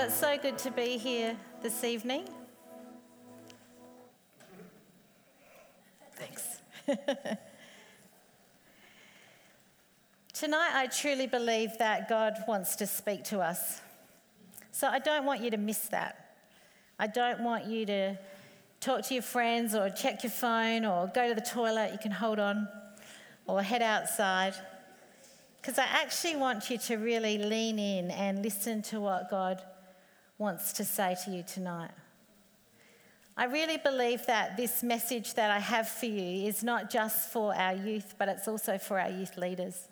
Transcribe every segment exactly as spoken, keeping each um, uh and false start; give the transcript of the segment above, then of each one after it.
it's so good to be here this evening. Thanks. Tonight, I truly believe that God wants to speak to us. So I don't want you to miss that. I don't want you to talk to your friends or check your phone or go to the toilet, you can hold on, or head outside. Because I actually want you to really lean in and listen to what God wants to say to you tonight. I really believe that this message that I have for you is not just for our youth, but it's also for our youth leaders.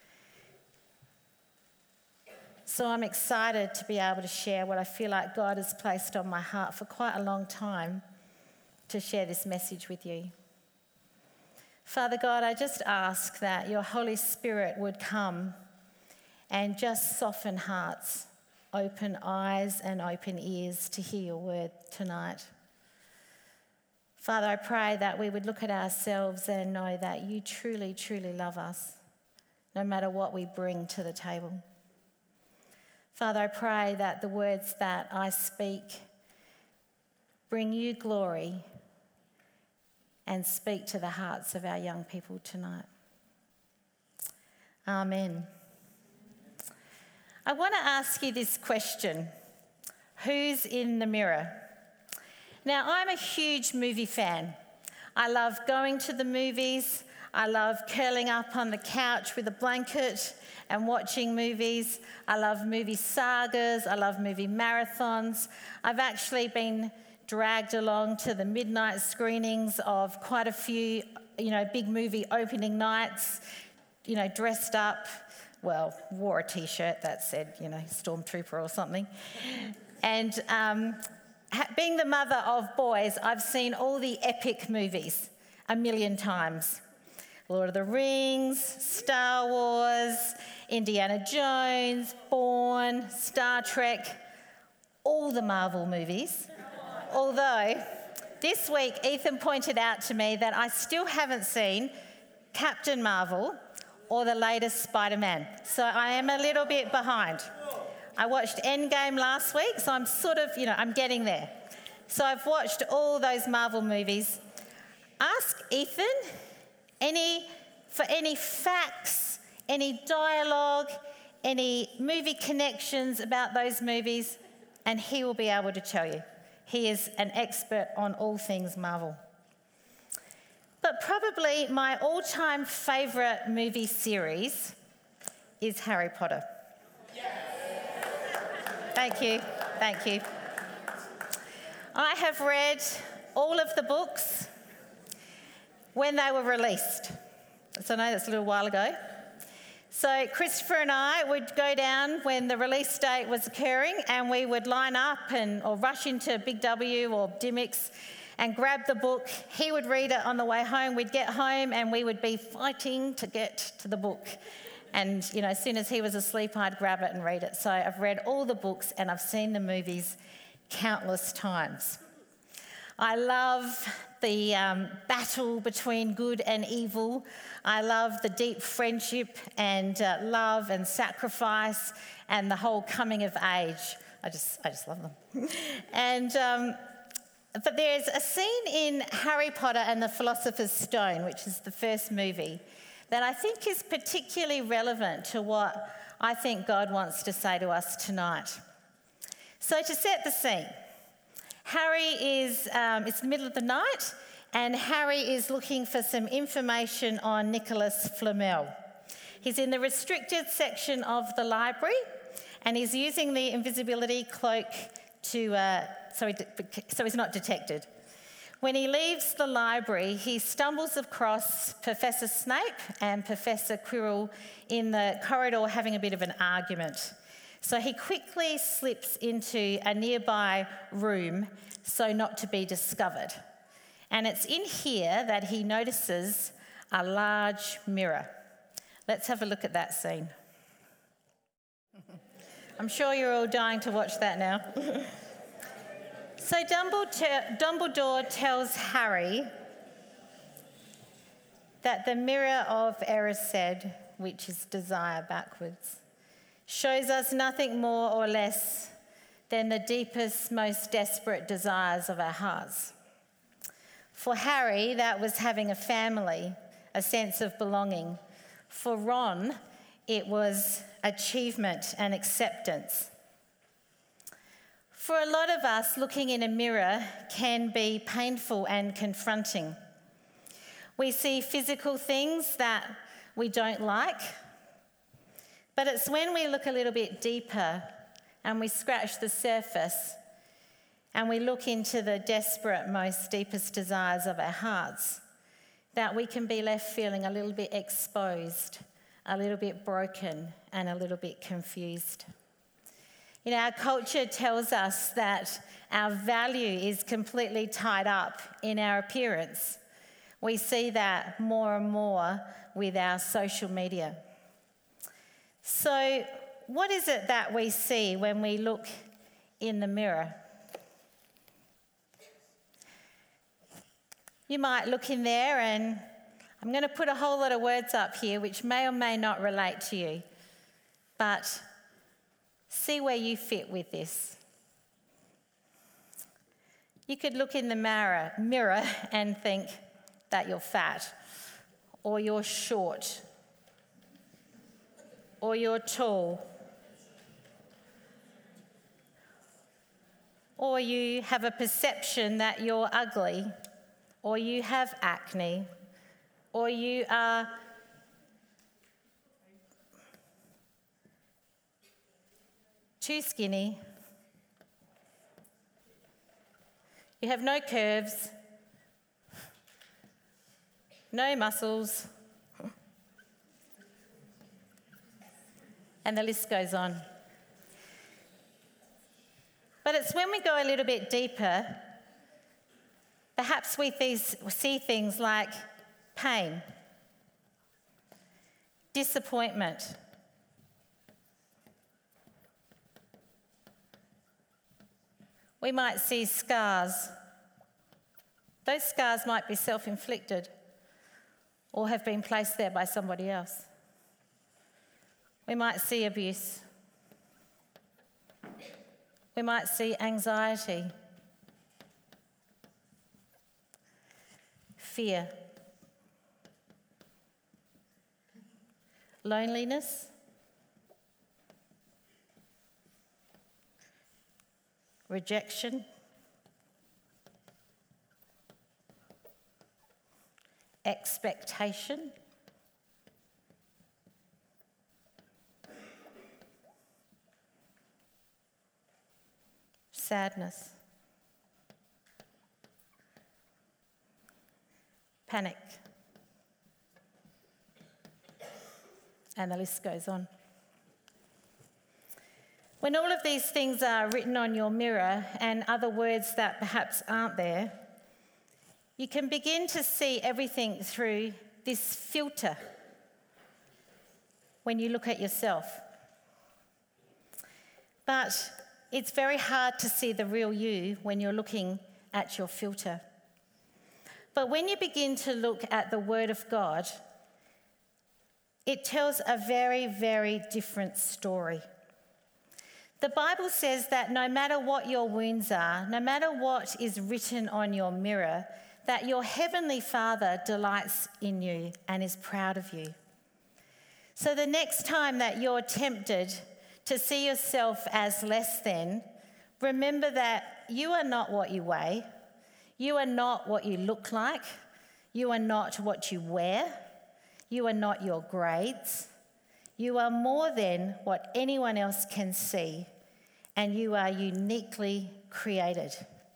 So I'm excited to be able to share what I feel like God has placed on my heart for quite a long time to share this message with you. Father God, I just ask that your Holy Spirit would come and just soften hearts, open eyes and open ears to hear your word tonight. Father, I pray that we would look at ourselves and know that you truly, truly love us, no matter what we bring to the table. Father, I pray that the words that I speak bring you glory and speak to the hearts of our young people tonight. Amen. I want to ask you this question. Who's in the mirror? Now, I'm a huge movie fan. I love going to the movies. I love curling up on the couch with a blanket and watching movies. I love movie sagas. I love movie marathons. I've actually been dragged along to the midnight screenings of quite a few, you know, big movie opening nights, you know, dressed up, well, wore a T-shirt that said, you know, Stormtrooper or something. And um, being the mother of boys, I've seen all the epic movies a million times. Lord of the Rings, Star Wars, Indiana Jones, Bourne, Star Trek, all the Marvel movies. Although, this week, Ethan pointed out to me that I still haven't seen Captain Marvel or the latest Spider-Man. So I am a little bit behind. I watched Endgame last week, so I'm sort of, you know, I'm getting there. So I've watched all those Marvel movies. Ask Ethan any for any facts, any dialogue, any movie connections about those movies, and he will be able to tell you. He is an expert on all things Marvel. But probably my all-time favourite movie series is Harry Potter. Yes. Thank you, thank you. I have read all of the books when they were released. So I know that's a little while ago. So Christopher and I would go down when the release date was occurring, and we would line up and or rush into Big W or Dymocks and grab the book. He would read it on the way home. We'd get home and we would be fighting to get to the book. And, you know, as soon as he was asleep, I'd grab it and read it. So I've read all the books and I've seen the movies countless times. I love the um, battle between good and evil. I love the deep friendship and uh, love and sacrifice and the whole coming of age. I just, I just love them. and um, but there's a scene in Harry Potter and the Philosopher's Stone, which is the first movie, that I think is particularly relevant to what I think God wants to say to us tonight. So to set the scene, Harry is, um, it's the middle of the night, and Harry is looking for some information on Nicholas Flamel. He's in the restricted section of the library, and he's using the invisibility cloak to, uh, so, he, so he's not detected. When he leaves the library, he stumbles across Professor Snape and Professor Quirrell in the corridor having a bit of an argument. So he quickly slips into a nearby room so not to be discovered. And it's in here that he notices a large mirror. Let's have a look at that scene. I'm sure you're all dying to watch that now. So Dumbledore, Dumbledore tells Harry that the mirror of Erised, which is desire backwards, shows us nothing more or less than the deepest, most desperate desires of our hearts. For Harry, that was having a family, a sense of belonging. For Ron, it was achievement and acceptance. For a lot of us, looking in a mirror can be painful and confronting. We see physical things that we don't like, but it's when we look a little bit deeper and we scratch the surface and we look into the desperate, most deepest desires of our hearts that we can be left feeling a little bit exposed, a little bit broken, and a little bit confused. You know, our culture tells us that our value is completely tied up in our appearance. We see that more and more with our social media. So, what is it that we see when we look in the mirror? You might look in there, and I'm going to put a whole lot of words up here which may or may not relate to you, but see where you fit with this. You could look in the mirror, mirror and think that you're fat, or you're short, or you're tall, or you have a perception that you're ugly, or you have acne, or you are too skinny, you have no curves, no muscles, and the list goes on. But it's when we go a little bit deeper, perhaps we see things like pain, disappointment, we might see scars. Those scars might be self-inflicted or have been placed there by somebody else. We might see abuse. We might see anxiety, fear, loneliness, rejection, expectation, sadness, panic, and the list goes on. When all of these things are written on your mirror and other words that perhaps aren't there, you can begin to see everything through this filter when you look at yourself. But it's very hard to see the real you when you're looking at your filter. But when you begin to look at the Word of God, it tells a very, very different story. The Bible says that no matter what your wounds are, no matter what is written on your mirror, that your Heavenly Father delights in you and is proud of you. So the next time that you're tempted to see yourself as less than, remember that you are not what you weigh, you are not what you look like, you are not what you wear, you are not your grades, you are more than what anyone else can see, and you are uniquely created.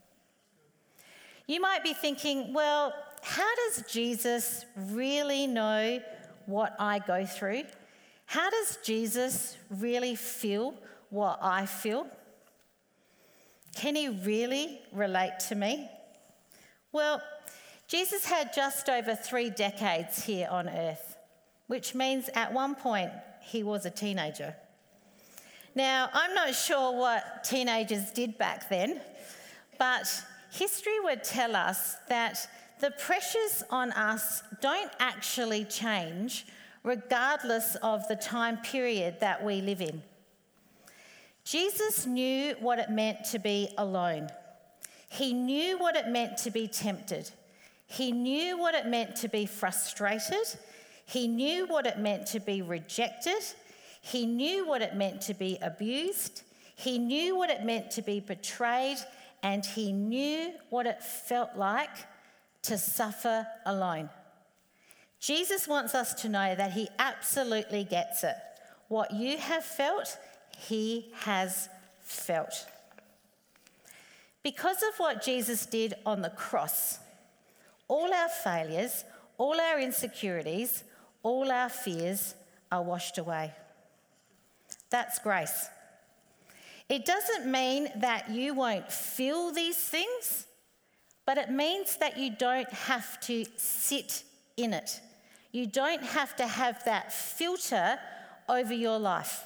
You might be thinking, well, how does Jesus really know what I go through? How does Jesus really feel what I feel? Can he really relate to me? Well, Jesus had just over three decades here on earth, which means at one point he was a teenager. Now, I'm not sure what teenagers did back then, but history would tell us that the pressures on us don't actually change regardless of the time period that we live in. Jesus knew what it meant to be alone. He knew what it meant to be tempted. He knew what it meant to be frustrated. He knew what it meant to be rejected. He knew what it meant to be abused. He knew what it meant to be betrayed. And he knew what it felt like to suffer alone. Jesus wants us to know that he absolutely gets it. What you have felt, he has felt. Because of what Jesus did on the cross, all our failures, all our insecurities, all our fears are washed away. That's grace. It doesn't mean that you won't feel these things, but it means that you don't have to sit in it. You don't have to have that filter over your life.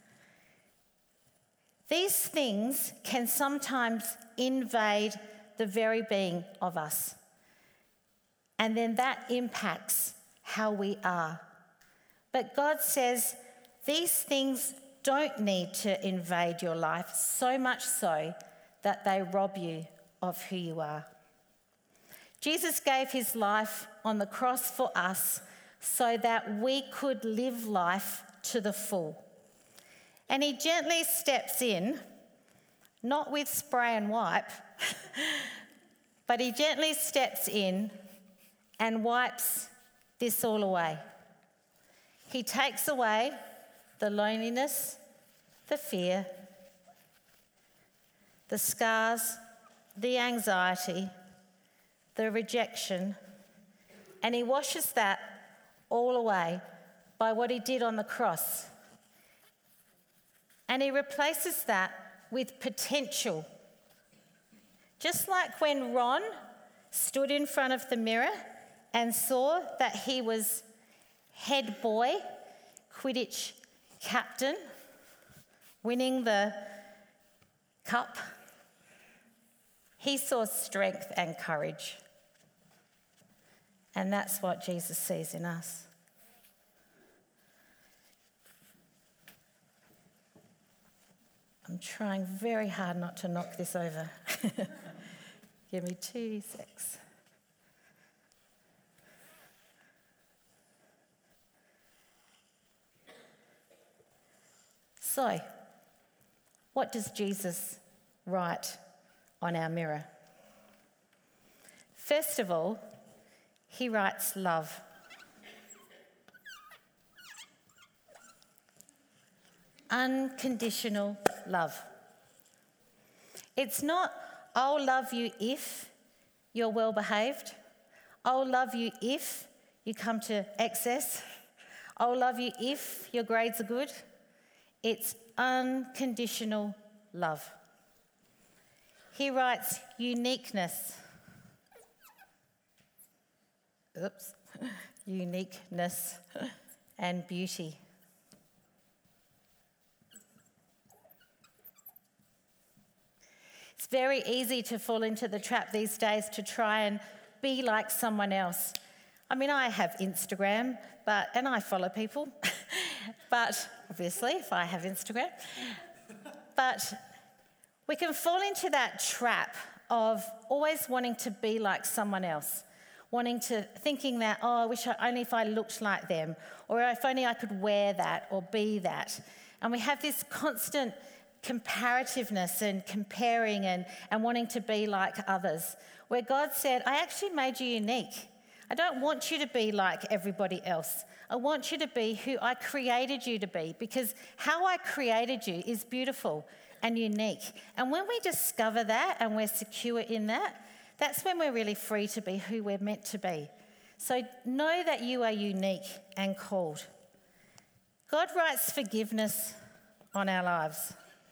These things can sometimes invade the very being of us. And then that impacts how we are. But God says these things don't need to invade your life, so much so that they rob you of who you are. Jesus gave his life on the cross for us so that we could live life to the full. And he gently steps in, not with spray and wipe, but he gently steps in and wipes this all away. He takes away the loneliness, the fear, the scars, the anxiety, the rejection, and he washes that all away by what he did on the cross. And he replaces that with potential. Just like when Ron stood in front of the mirror and saw that he was head boy, Quidditch captain, winning the cup, he saw strength and courage. And that's what Jesus sees in us. I'm trying very hard not to knock this over. Give me two secs. So, what does Jesus write on our mirror? First of all, he writes love. Unconditional love. It's not, I'll love you if you're well behaved. I'll love you if you come to excess. I'll love you if your grades are good. It's unconditional love. He writes uniqueness. Oops. Uniqueness and beauty. It's very easy to fall into the trap these days to try and be like someone else. I mean, I have Instagram, but and I follow people, but obviously, if I have Instagram, but we can fall into that trap of always wanting to be like someone else, wanting to, thinking that, oh, I wish I, only if I looked like them, or if only I could wear that or be that. And we have this constant comparativeness and comparing and, and wanting to be like others, where God said, I actually made you unique. I don't want you to be like everybody else. I want you to be who I created you to be, because how I created you is beautiful and unique. And when we discover that and we're secure in that, that's when we're really free to be who we're meant to be. So know that you are unique and called. God writes forgiveness on our lives.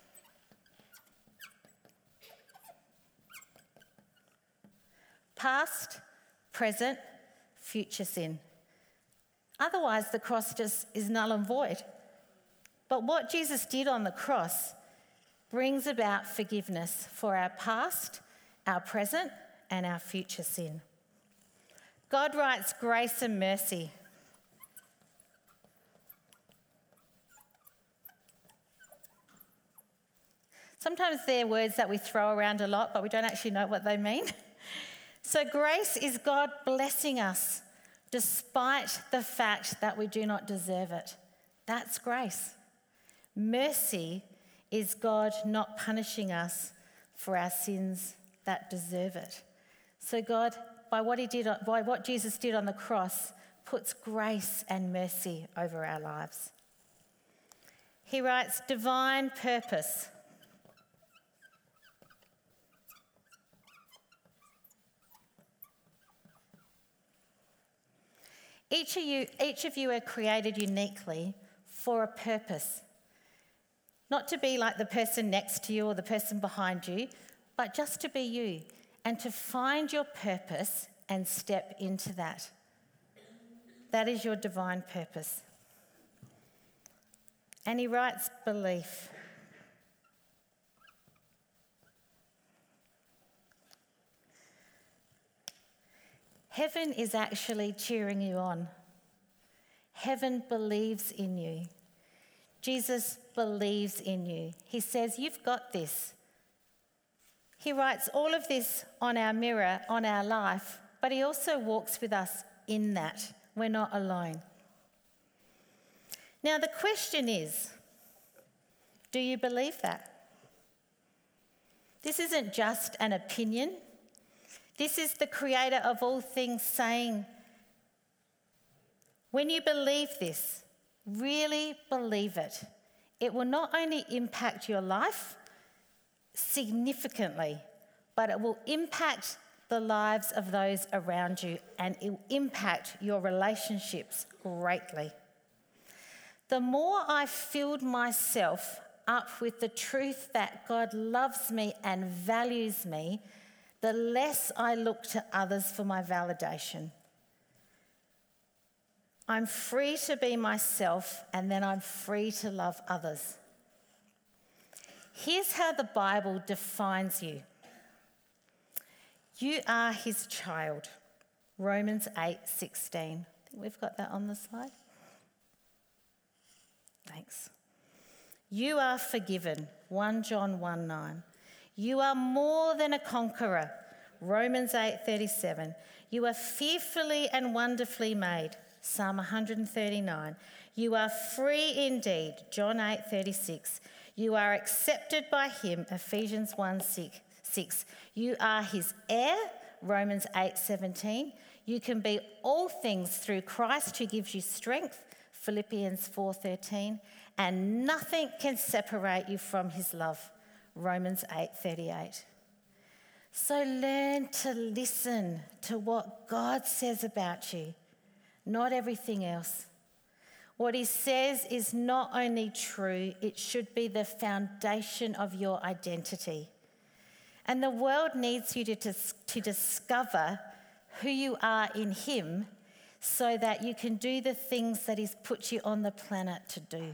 Past, present, future sin. Otherwise, the cross just is null and void. But what Jesus did on the cross brings about forgiveness for our past, our present, and our future sin. God writes grace and mercy. Sometimes they're words that we throw around a lot, but we don't actually know what they mean. So grace is God blessing us despite the fact that we do not deserve it. That's grace. Mercy is God not punishing us for our sins that deserve it. So God, by what he did, by what Jesus did on the cross, puts grace and mercy over our lives. He writes, divine purpose. Each of you, each of you are created uniquely for a purpose. Not to be like the person next to you or the person behind you, but just to be you and to find your purpose and step into that. That is your divine purpose. And he writes belief. Heaven is actually cheering you on. Heaven believes in you. Jesus believes in you. He says, you've got this. He writes all of this on our mirror, on our life, but he also walks with us in that. We're not alone. Now the question is, do you believe that? This isn't just an opinion. This is the creator of all things saying, when you believe this, really believe it, it will not only impact your life significantly, but it will impact the lives of those around you and it will impact your relationships greatly. The more I filled myself up with the truth that God loves me and values me, the less I look to others for my validation. I'm free to be myself, and then I'm free to love others. Here's how the Bible defines you. You are his child. Romans eight sixteen. I think we've got that on the slide. Thanks. You are forgiven. First John one nine. You are more than a conqueror. Romans eight thirty-seven. You are fearfully and wonderfully made. Psalm one thirty-nine. You are free indeed. John eight thirty-six. You are accepted by him. Ephesians one six. You are his heir. Romans eight seventeen. You can be all things through Christ who gives you strength. Philippians four thirteen. And nothing can separate you from his love. Romans eight thirty-eight. So learn to listen to what God says about you, not everything else. What he says is not only true, it should be the foundation of your identity. And the world needs you to, dis- to discover who you are in him so that you can do the things that he's put you on the planet to do.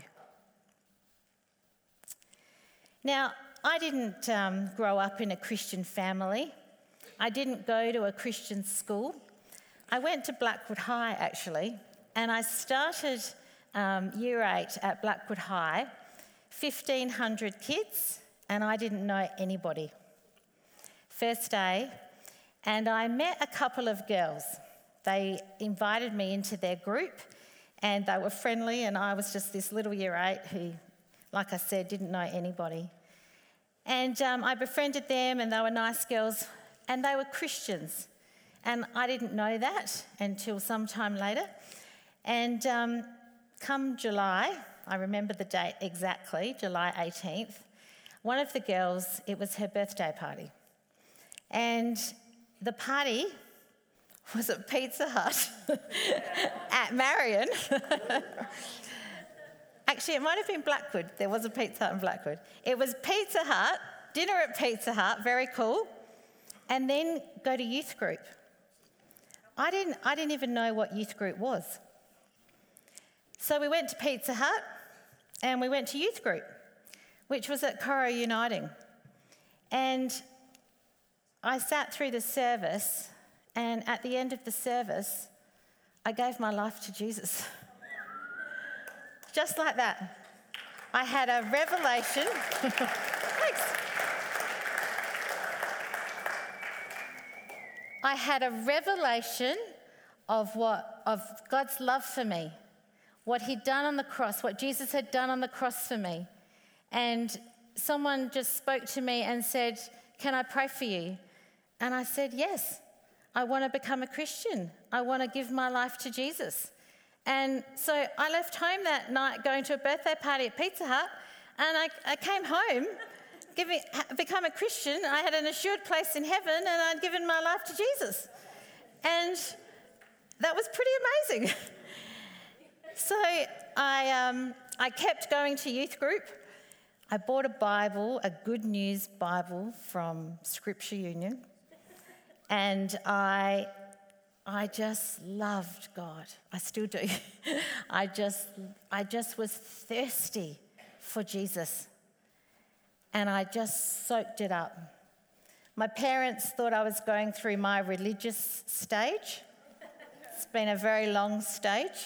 Now, I didn't um, grow up in a Christian family. I didn't go to a Christian school. I went to Blackwood High, actually, and I started um, year eight at Blackwood High, fifteen hundred kids, and I didn't know anybody. First day, and I met a couple of girls. They invited me into their group, and they were friendly, and I was just this little year eight who, like I said, didn't know anybody. And um, I befriended them, and they were nice girls, and they were Christians. And I didn't know that until some time later. And um, come July, I remember the date exactly, July eighteenth, one of the girls, it was her birthday party. And the party was at Pizza Hut at Marion. Actually, it might have been Blackwood. There was a Pizza Hut in Blackwood. It was Pizza Hut, dinner at Pizza Hut, very cool, and then go to youth group. I didn't, I didn't even know what youth group was. So we went to Pizza Hut and we went to youth group, which was at Coro Uniting. And I sat through the service, and at the end of the service, I gave my life to Jesus. Just like that. I had a revelation. Thanks. I had a revelation of what of God's love for me, what he'd done on the cross, what Jesus had done on the cross for me. And someone just spoke to me and said, "Can I pray for you?" And I said, "Yes, I want to become a Christian. I want to give my life to Jesus." And so I left home that night going to a birthday party at Pizza Hut, and I, I came home, giving, become a Christian. I had an assured place in heaven, and I'd given my life to Jesus. And that was pretty amazing. So I, um, I kept going to youth group. I bought a Bible, a Good News Bible from Scripture Union, and I, I just loved God. I still do. I just, I just was thirsty for Jesus, and I just soaked it up. My parents thought I was going through my religious stage. It's been a very long stage.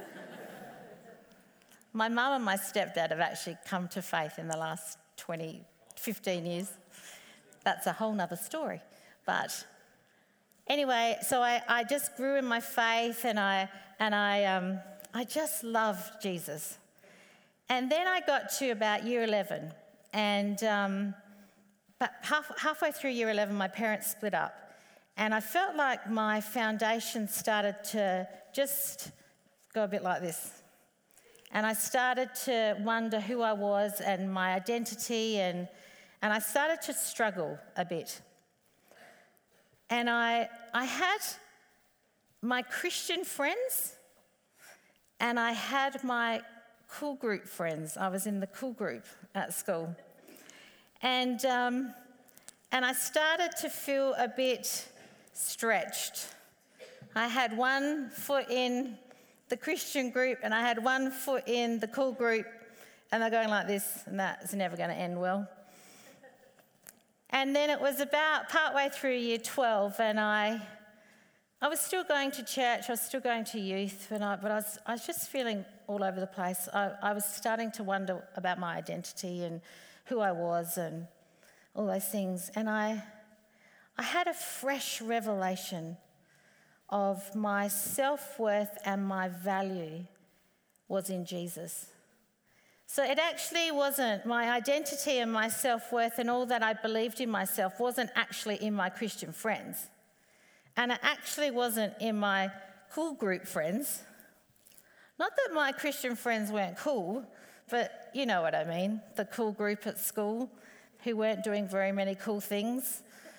My mum and my stepdad have actually come to faith in the last twenty, fifteen years. That's a whole nother story. But anyway, so I, I just grew in my faith, and I and I um, I just loved Jesus. And then I got to about year eleven, and um, but half, halfway through year eleven, my parents split up, and I felt like my foundation started to just go a bit like this. And I started to wonder who I was and my identity, and, and I started to struggle a bit. And I, I had my Christian friends, and I had my cool group friends. I was in the cool group at school. And, um, and I started to feel a bit stretched. I had one foot in the Christian group, and I had one foot in the cool group, and they're going like this, and that's never going to end well. And then it was about partway through year twelve, and I I was still going to church, I was still going to youth, and I, but I was, I was just feeling all over the place. I, I was starting to wonder about my identity and who I was and all those things. And I I had a fresh revelation of my self-worth and my value was in Jesus. So it actually wasn't, my identity and my self-worth and all that I believed in myself wasn't actually in my Christian friends. And it actually wasn't in my cool group friends. Not that my Christian friends weren't cool, but you know what I mean, the cool group at school who weren't doing very many cool things.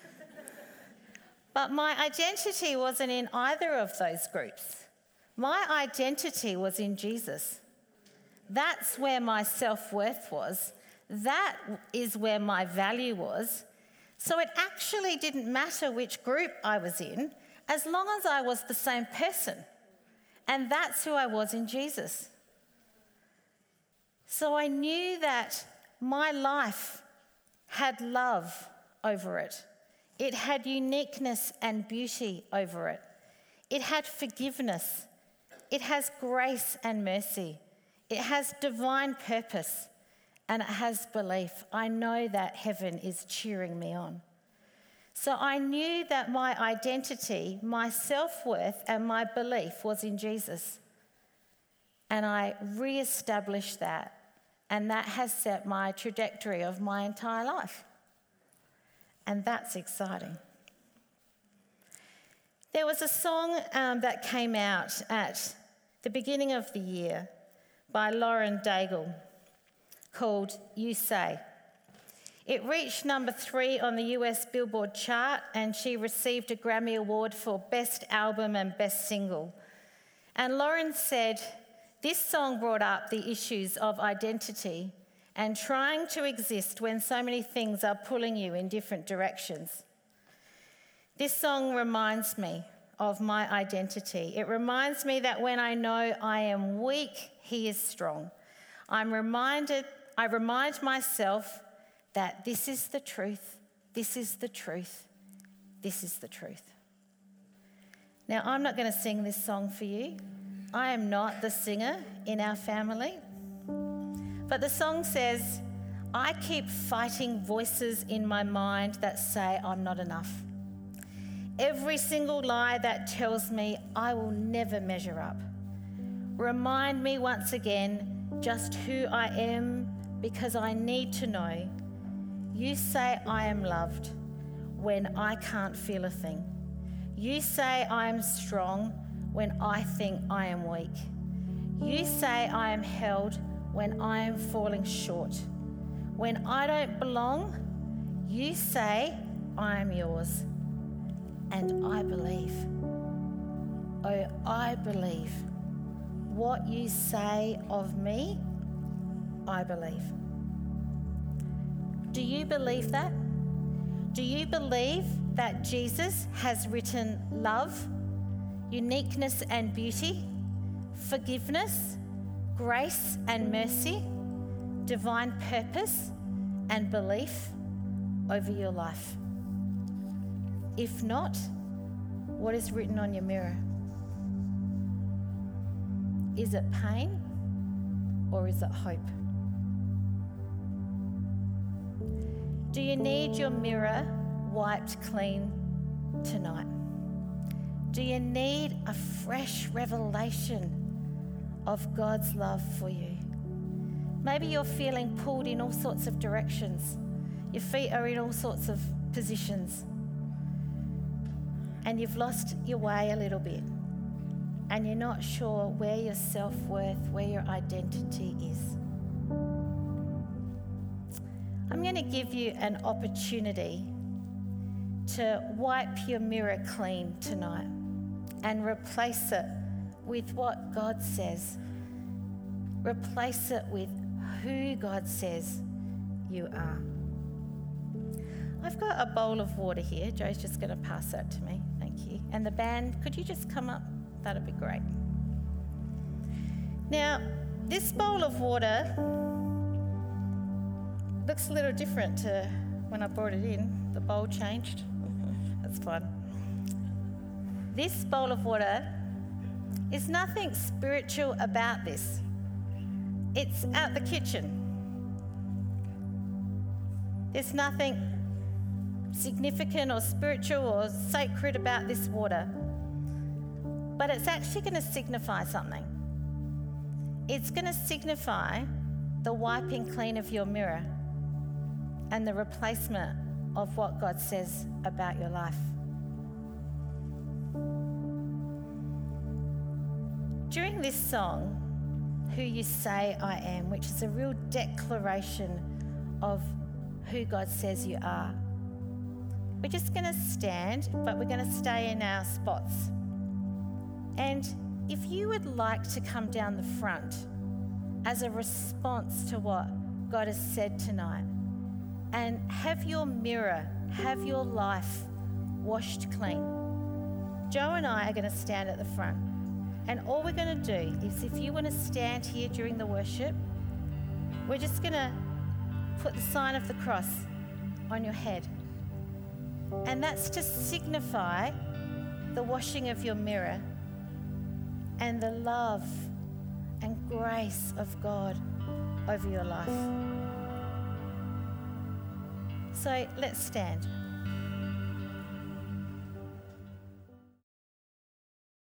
But my identity wasn't in either of those groups. My identity was in Jesus. That's where my self-worth was. That is where my value was. So it actually didn't matter which group I was in, as long as I was the same person. And that's who I was in Jesus. So I knew that my life had love over it. It had uniqueness and beauty over it. It had forgiveness. It has grace and mercy. It has divine purpose, and it has belief. I know that heaven is cheering me on. So I knew that my identity, my self-worth, and my belief was in Jesus. And I re-established that, and that has set my trajectory of my entire life. And that's exciting. There was a song um, that came out at the beginning of the year by Lauren Daigle called You Say. It reached number three on the U S Billboard chart, and she received a Grammy Award for Best Album and Best Single. And Lauren said, this song brought up the issues of identity and trying to exist when so many things are pulling you in different directions. This song reminds me of my identity. It reminds me that when I know I am weak, he is strong. I'm reminded, I remind myself that this is the truth, this is the truth, this is the truth. Now, I'm not going to sing this song for you. I am not the singer in our family. But the song says, I keep fighting voices in my mind that say I'm not enough. Every single lie that tells me I will never measure up. Remind me once again just who I am, because I need to know. You say I am loved when I can't feel a thing. You say I am strong when I think I am weak. You say I am held when I am falling short. When I don't belong, you say I am yours. And I believe. Oh, I believe. What you say of me, I believe. Do you believe that? Do you believe that Jesus has written love, uniqueness and beauty, forgiveness, grace and mercy, divine purpose and belief over your life? If not, what is written on your mirror? Is it pain or is it hope? Do you need your mirror wiped clean tonight? Do you need a fresh revelation of God's love for you? Maybe you're feeling pulled in all sorts of directions. Your feet are in all sorts of positions. And you've lost your way a little bit. And you're not sure where your self-worth, where your identity is. I'm going to give you an opportunity to wipe your mirror clean tonight and replace it with what God says. Replace it with who God says you are. I've got a bowl of water here. Joe's just going to pass that to me. Thank you. And the band, could you just come up? That'd be great. Now, this bowl of water looks a little different to when I brought it in. The bowl changed. That's fun. This bowl of water is nothing spiritual about this. It's out the kitchen. There's nothing significant or spiritual or sacred about this water. But it's actually going to signify something. It's going to signify the wiping clean of your mirror and the replacement of what God says about your life. During this song, Who You Say I Am, which is a real declaration of who God says you are, we're just going to stand, but we're going to stay in our spots. And if you would like to come down the front as a response to what God has said tonight and have your mirror, have your life washed clean, Joe and I are going to stand at the front. And all we're going to do is, if you want to stand here during the worship, we're just going to put the sign of the cross on your head. And that's to signify the washing of your mirror and the love and grace of God over your life. So let's stand.